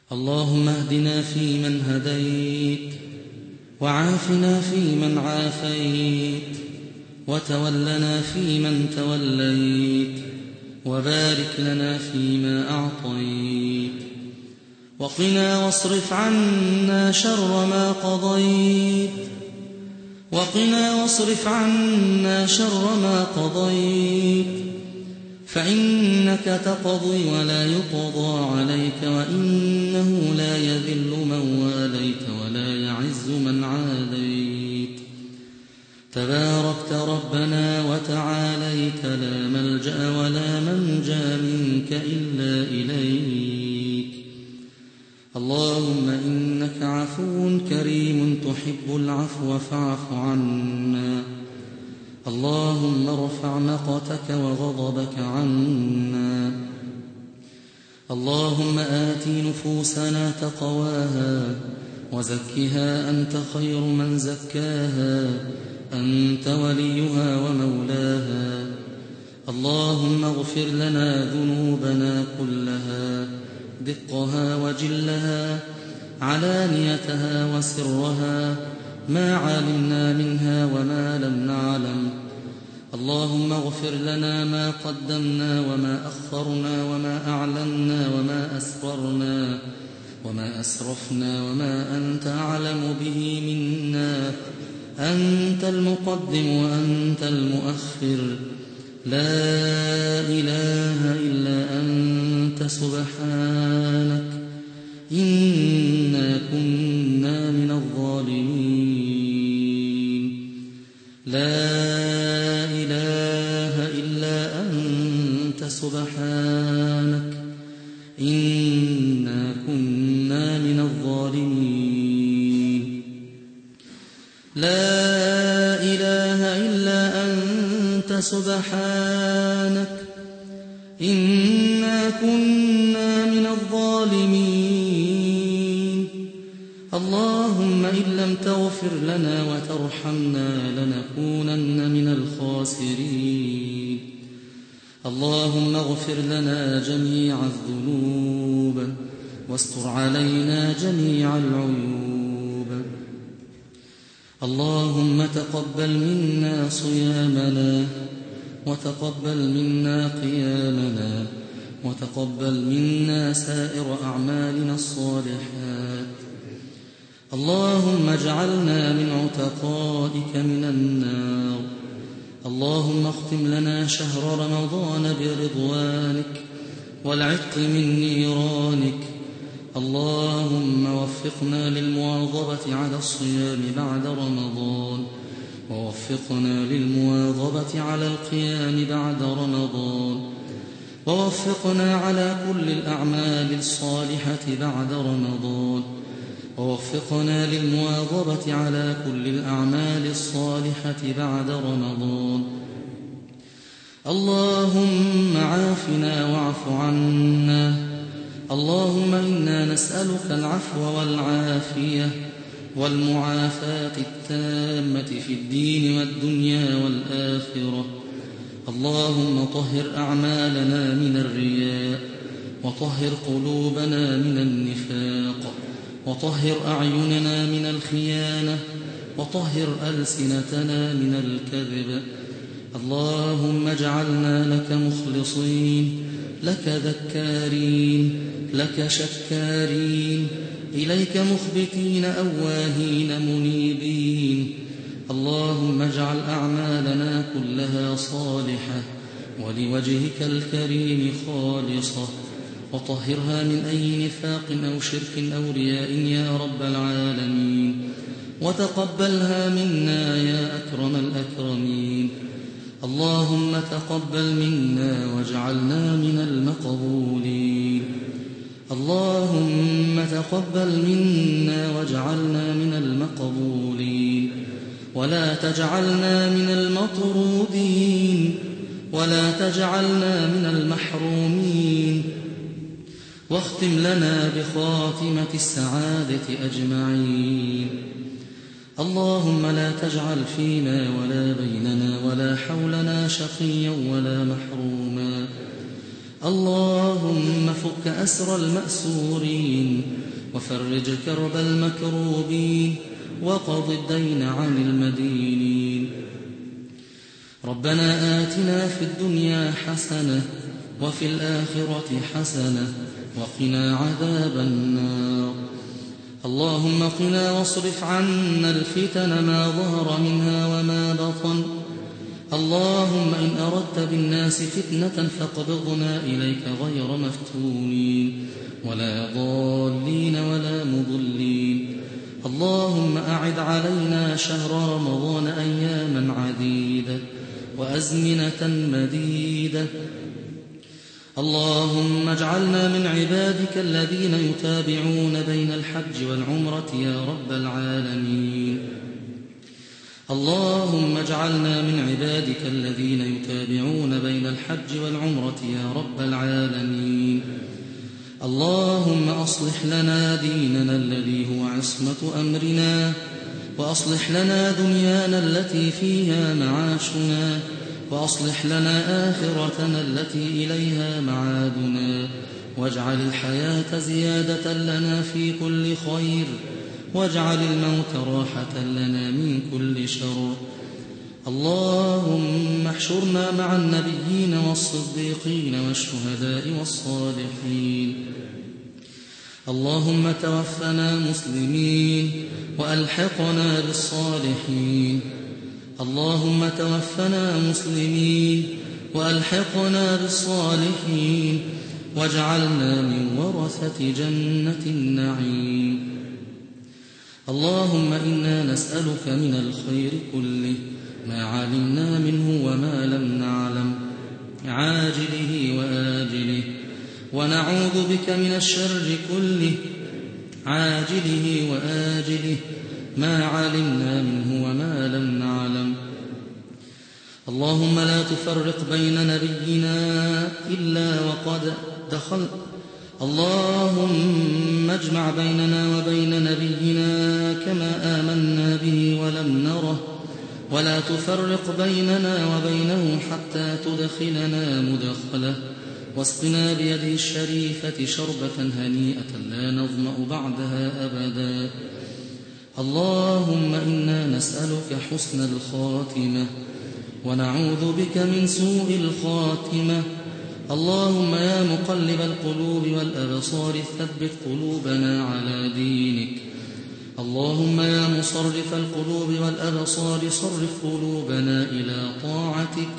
اللهم اهدنا فيمن هديت، وعافنا فيمن عافيت، وتولنا فيمن توليت، وبارك لنا فيما أعطيت، وقنا واصرف عنا شر ما قضيت، فإنك تقضي ولا يقضى عليك، وإنه لا يذل من واليت ولا يعز من عاديت. تباركت ربنا وتعاليت، لا ملجأ ولا منجى منك إلا إليك. اللهم إنك عفو كريم تحب العفو فاعف عنا. اللهم ارفع مقتك وغضبك عنا. اللهم آت نفوسنا تقواها وزكها أنت خير من زكاها، أنت وليها ومولاها. اللهم اغفر لنا ذنوبنا كلها، دقها وجلها، علانيتها وسرها، ما علمنا منها وما لم نعلم. اللهم اغفر لنا ما قدمنا وما أخرنا وما أعلنا وما أسررنا وما أسرفنا وما أنت أعلم به منا. أنت المقدم وأنت المؤخر، لا إله إلا أنت سبحانك إنا كنا من الظالمين. لا إله إلا أنت سبحانك إنا كنا من الظالمين. لا إله إلا أنت سبحانك إنا كنا من الظالمين. اللهم إن لم تغفر لنا وترحمنا لنكونن من الخاسرين. اللهم اغفر لنا جميع الذنوب واستر علينا جميع العيوب. اللهم تقبل منا صيامنا، وتقبل منا قيامنا، وتقبل منا سائر أعمالنا الصالحات. اللهم اجعلنا من عتقائك من النار. اللهم اختم لنا شهر رمضان برضوانك والعتق من نيرانك. اللهم وفقنا للمواظبة على الصيام بعد رمضان، ووفقنا للمواظبة على القيام بعد رمضان، ووفقنا على كل الأعمال الصالحة بعد رمضان، ووفقنا للمواظبة على كل الأعمال الصالحة بعد رمضان. اللهم عافنا واعف عنا. اللهم إنا نسألك العفو والعافية والمعافاة التامة في الدين والدنيا والآخرة. اللهم طهر أعمالنا من الرياء، وطهر قلوبنا من النفاق، وطهر أعيننا من الخيانة، وطهر ألسنتنا من الكذب. اللهم اجعلنا لك مخلصين، لك ذكارين، لك شكارين، إليك مخبتين أواهين منيبين. اللهم اجعل أعمالنا كلها صالحة ولوجهك الكريم خالصة، وطهرها من أي نفاق أو شرك أو رياء يا رب العالمين، وتقبلها منا يا أكرم الأكرمين. اللهم تقبل منا واجعلنا من المقبولين. اللهم تقبل منا واجعلنا من المقبولين، ولا تجعلنا من المطرودين، ولا تجعلنا من المحرومين. واختم لنا بخاتمة السعادة أجمعين. اللهم لا تجعل فينا ولا بيننا ولا حولنا شقيا ولا محروما. اللهم فك أسر المأسورين وفرج كرب المكروبين وقض الدين عن المدينين. ربنا آتنا في الدنيا حسنة وفي الآخرة حسنة وقنا عذاب النار. اللهم قنا واصرف عنا الفتن ما ظهر منها وما بطن. اللهم إن أردت بالناس فتنة فاقبضنا إليك غير مفتونين ولا ضالين ولا مضلين. اللهم أعد علينا شهر رمضان أياما عديدة وأزمنة مديدة. اللهم اجعلنا من عبادك الذين يتابعون بين الحج والعمرة يا رب العالمين. اللهم اجعلنا من عبادك الذين يتابعون بين الحج والعمرة يا رب العالمين. اللهم أصلح لنا ديننا الذي هو عصمة أمرنا، وأصلح لنا دنيانا التي فيها معاشنا، وأصلح لنا آخرتنا التي إليها معادنا، واجعل الحياة زيادة لنا في كل خير، واجعل الموت راحة لنا من كل شر. اللهم احشرنا مع النبيين والصديقين والشهداء والصالحين. اللهم توفنا مسلمين وألحقنا بالصالحين. اللهم توفنا مسلمين وألحقنا بالصالحين، واجعلنا من ورثة جنة النعيم. اللهم إنا نسألك من الخير كله ما علمنا منه وما لم نعلم، عاجله وآجله، ونعوذ بك من الشر كله عاجله وآجله ما علمنا منه وما لم نعلم. اللهم لا تفرق بين نبينا إلا وقد دخل. اللهم اجمع بيننا وبين نبينا كما آمنا به ولم نره، ولا تفرق بيننا وبينه حتى تدخلنا مدخله، واسقنا بيده الشريفة شربة هنيئة لا نظمأ بعدها أبدا. اللهم إنا نسألك حسن الخاتمة ونعوذ بك من سوء الخاتمة. اللهم يا مقلب القلوب والأبصار ثبت قلوبنا على دينك. اللهم يا مصرف القلوب والأبصار صرف قلوبنا إلى طاعتك.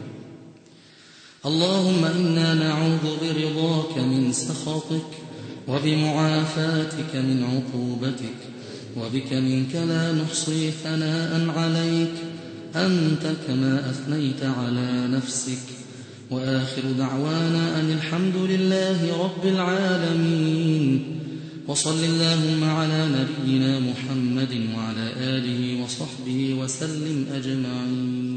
اللهم إنا نعوذ برضاك من سخطك، وبمعافاتك من عقوبتك، وبك منك لا نحصي ثناء عليك، أنت كما أثنيت على نفسك. وآخر دعوانا أن الحمد لله رب العالمين. وصل اللهم على نبينا محمد وعلى آله وصحبه وسلم أجمعين.